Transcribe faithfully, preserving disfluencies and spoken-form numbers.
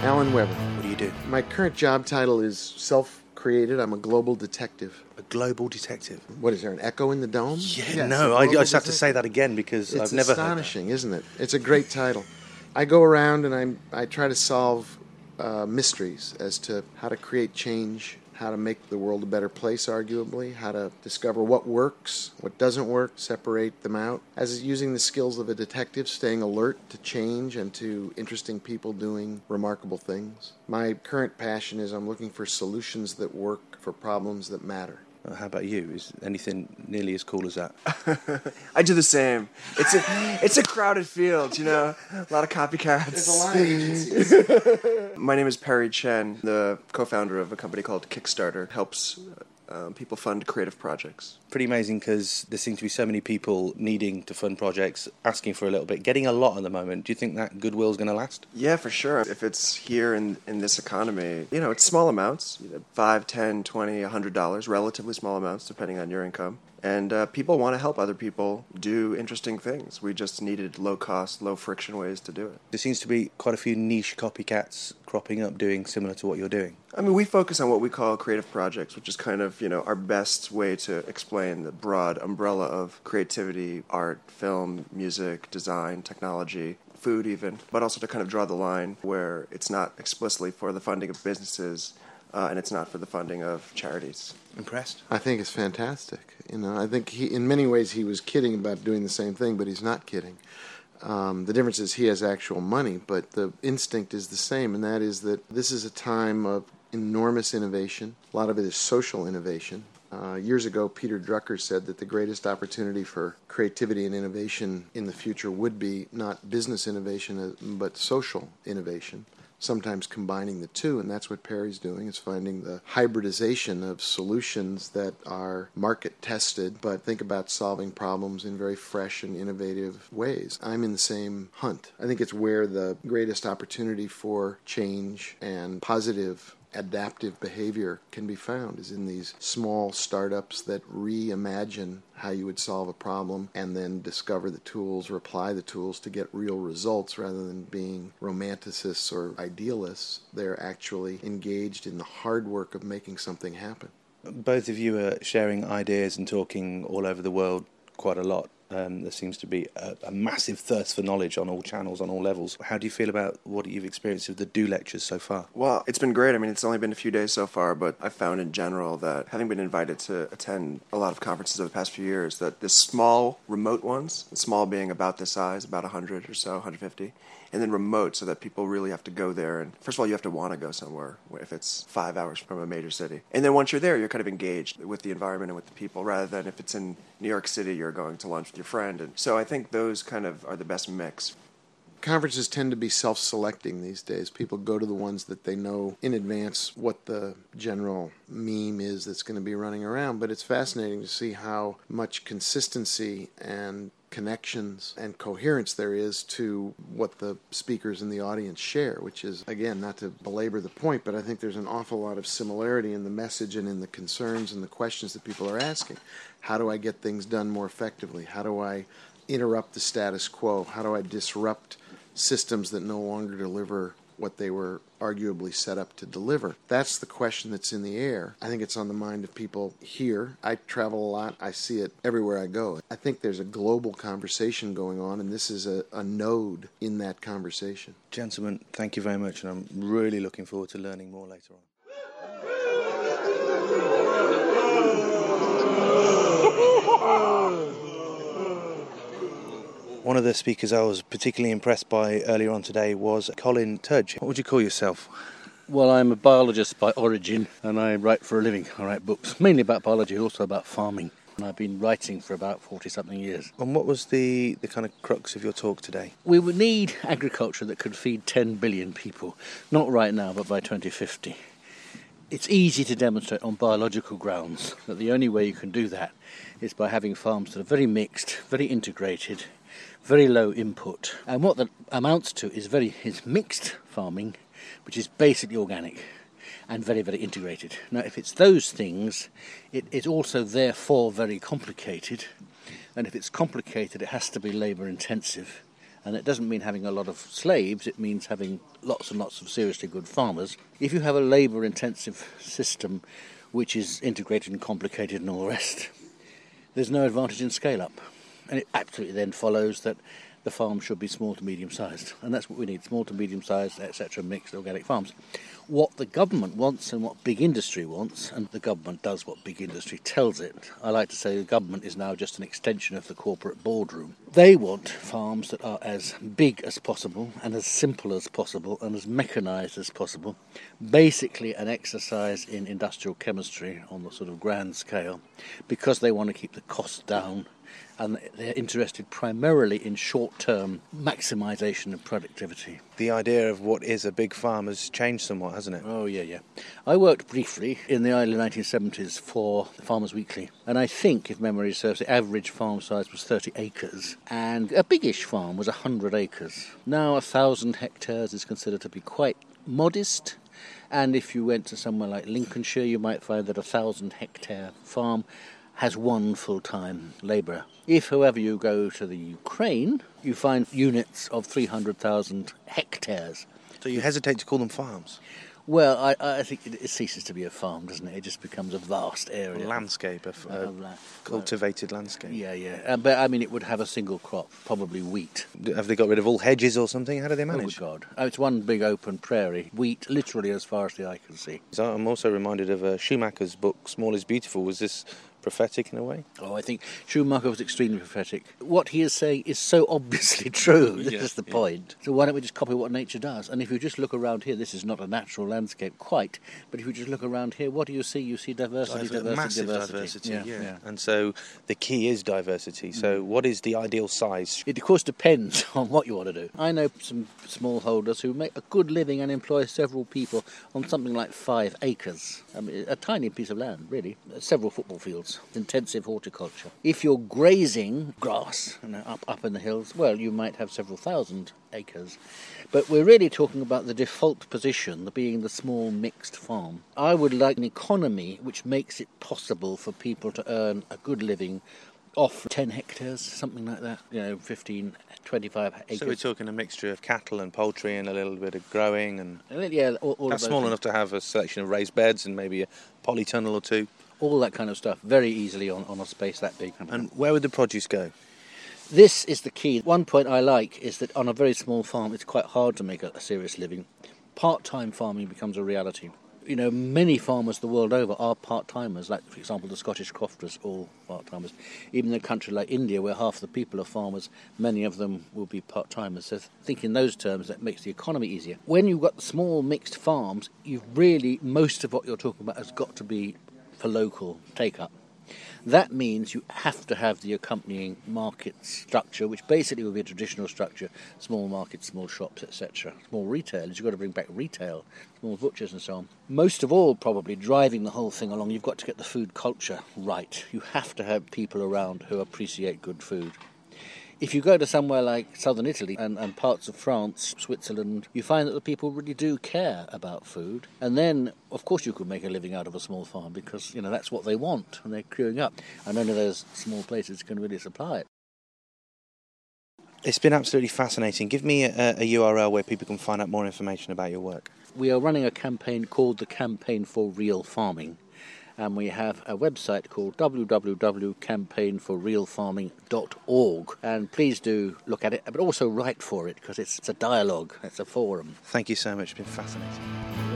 Alan Weber. What do you do? My current job title is self-created. I'm a global detective. A global detective? What, is there an echo in the dome? Yeah, Yes, no, I, I just have to say that again because it's I've never astonishing, isn't it? It's a great title. I go around and I'm, I try to solve uh, mysteries as to how to create change, how to make the world a better place, arguably, how to discover what works, what doesn't work, separate them out, as using the skills of a detective, staying alert to change and to interesting people doing remarkable things. My current passion is I'm looking for solutions that work for problems that matter. Uh, how about you? Is anything nearly as cool as that? I do the same. It's a it's a crowded field, you know. A lot of copycats. There's a lot of agencies. My name is Perry Chen, the co-founder of a company called Kickstarter. Helps um, people fund creative projects. Pretty amazing because there seem to be so many people needing to fund projects, asking for a little bit, getting a lot at the moment. Do you think that goodwill is going to last? Yeah, for sure. If it's here in, in this economy, you know, it's small amounts, you know, five, ten, twenty, a hundred dollars, relatively small amounts depending on your income. And uh, people want to help other people do interesting things. We just needed low-cost, low-friction ways to do it. There seems to be quite a few niche copycats cropping up doing similar to what you're doing. I mean, we focus on what we call creative projects, which is kind of, you know, our best way to explain the broad umbrella of creativity, art, film, music, design, technology, food even, but also to kind of draw the line where it's not explicitly for the funding of businesses uh, and it's not for the funding of charities. Impressed? I think it's fantastic. You know, I think he, in many ways, he was kidding about doing the same thing, but he's not kidding. Um, the difference is he has actual money, but the instinct is the same, and that is that this is a time of enormous innovation. A lot of it is social innovation. Uh, years ago, Peter Drucker said that the greatest opportunity for creativity and innovation in the future would be not business innovation, but social innovation, sometimes combining the two, and that's what Perry's doing, is finding the hybridization of solutions that are market-tested, but think about solving problems in very fresh and innovative ways. I'm in the same hunt. I think it's where the greatest opportunity for change and positive adaptive behavior can be found, is in these small startups that reimagine how you would solve a problem and then discover the tools or apply the tools to get real results rather than being romanticists or idealists. They're actually engaged in the hard work of making something happen. Both of you are sharing ideas and talking all over the world quite a lot. Um, there seems to be a, a massive thirst for knowledge on all channels, on all levels. How do you feel about what you've experienced with the Do Lectures so far? Well, it's been great. I mean, it's only been a few days so far, but I've found in general that having been invited to attend a lot of conferences over the past few years, that the small, remote ones, small being about this size, about one hundred or so, one hundred fifty, and then remote so that people really have to go there. And first of all, you have to want to go somewhere if it's five hours from a major city. And then once you're there, you're kind of engaged with the environment and with the people, rather than if it's in New York City, you're going to lunch with your friend. And so I think those kind of are the best mix. Conferences tend to be self-selecting these days. People go to the ones that they know in advance what the general meme is that's going to be running around. But it's fascinating to see how much consistency and connections and coherence there is to what the speakers in the audience share, which is, again, not to belabor the point, but I think there's an awful lot of similarity in the message and in the concerns and the questions that people are asking. How do I get things done more effectively? How do I interrupt the status quo? How do I disrupt systems that no longer deliver what they were arguably set up to deliver? That's the question that's in the air. I think it's on the mind of people here. I travel a lot. I see it everywhere I go. I think there's a global conversation going on, and this is a, a node in that conversation. Gentlemen, thank you very much, and I'm really looking forward to learning more later on. One of the speakers I was particularly impressed by earlier on today was Colin Tudge. What would you call yourself? Well, I'm a biologist by origin, and I write for a living. I write books, mainly about biology, also about farming. And I've been writing for about forty-something years. And what was the, the kind of crux of your talk today? We would need agriculture that could feed ten billion people. Not right now, but by twenty fifty. It's easy to demonstrate on biological grounds that the only way you can do that is by having farms that are very mixed, very integrated, very low input. And what that amounts to is very is mixed farming, which is basically organic and very, very integrated. Now, if it's those things, it is also therefore very complicated. And if it's complicated, it has to be labour intensive. And it doesn't mean having a lot of slaves, it means having lots and lots of seriously good farmers. If you have a labour-intensive system which is integrated and complicated and all the rest, there's no advantage in scale-up. And it absolutely then follows that the farm should be small to medium-sized. And that's what we need, small to medium-sized, et cetera, mixed organic farms. What the government wants and what big industry wants, and the government does what big industry tells it. I like to say the government is now just an extension of the corporate boardroom. They want farms that are as big as possible and as simple as possible and as mechanised as possible. Basically an exercise in industrial chemistry on the sort of grand scale, because they want to keep the costs down. And they're interested primarily in short-term maximisation of productivity. The idea of what is a big farm has changed somewhat, hasn't it? Oh, yeah, yeah. I worked briefly in the early nineteen seventies for Farmers Weekly, and I think, if memory serves, the average farm size was thirty acres, and a biggish farm was one hundred acres. Now, one thousand hectares is considered to be quite modest, and if you went to somewhere like Lincolnshire, you might find that a one thousand hectare farm has one full-time labourer. If, however, you go to the Ukraine, you find units of three hundred thousand hectares. So you hesitate to call them farms? Well, I, I think it, it ceases to be a farm, doesn't it? It just becomes a vast area. A landscape, a, a Uh, cultivated landscape. Yeah, yeah. Uh, but, I mean, it would have a single crop, probably wheat. Have they got rid of all hedges or something? How do they manage? Oh, God. Oh, it's one big open prairie. Wheat, literally as far as the eye can see. So I'm also reminded of uh, Schumacher's book, Small is Beautiful. Was this prophetic in a way? Oh, I think Schumacher was extremely prophetic. What he is saying is so obviously true. This Yeah, is the yeah. point. So why don't we just copy what nature does? And if you just look around here, this is not a natural landscape quite, but if you just look around here, what do you see? You see diversity, Diver- diversity, massive diversity. diversity, Yeah, yeah. yeah. And so the key is diversity. So what is the ideal size? It, of course, depends on what you want to do. I know some smallholders who make a good living and employ several people on something like five acres. I mean, a tiny piece of land, really. Several football fields. Intensive horticulture. If you're grazing grass, you know, up, up in the hills, well, you might have several thousand acres. But we're really talking about the default position, the being the small mixed farm. I would like an economy which makes it possible for people to earn a good living off ten hectares, something like that, you know, fifteen, twenty-five acres. So we're talking a mixture of cattle and poultry and a little bit of growing, and Yeah, all, all of that's those small things. enough to have a selection of raised beds and maybe a polytunnel or two. All that kind of stuff, very easily on, on a space that big. And where would the produce go? This is the key. One point I like is that on a very small farm, it's quite hard to make a, a serious living. Part-time farming becomes a reality. You know, many farmers the world over are part-timers, like, for example, the Scottish crofters, all part-timers. Even in a country like India, where half the people are farmers, many of them will be part-timers. So think in those terms, that makes the economy easier. When you've got small mixed farms, you've really, most of what you're talking about has got to be for local take-up. That means you have to have the accompanying market structure, which basically will be a traditional structure, small markets, small shops, et cetera. Small retailers, you've got to bring back retail, small butchers and so on. Most of all, probably, driving the whole thing along, you've got to get the food culture right. You have to have people around who appreciate good food. If you go to somewhere like southern Italy and, and parts of France, Switzerland, you find that the people really do care about food. And then, of course, you could make a living out of a small farm because, you know, that's what they want and they're queuing up. And only those small places can really supply it. It's been absolutely fascinating. Give me a, a U R L where people can find out more information about your work. We are running a campaign called the Campaign for Real Farming. And we have a website called w w w dot campaign for real farming dot org. And please do look at it, but also write for it, because it's, it's a dialogue, it's a forum. Thank you so much. It's been fascinating.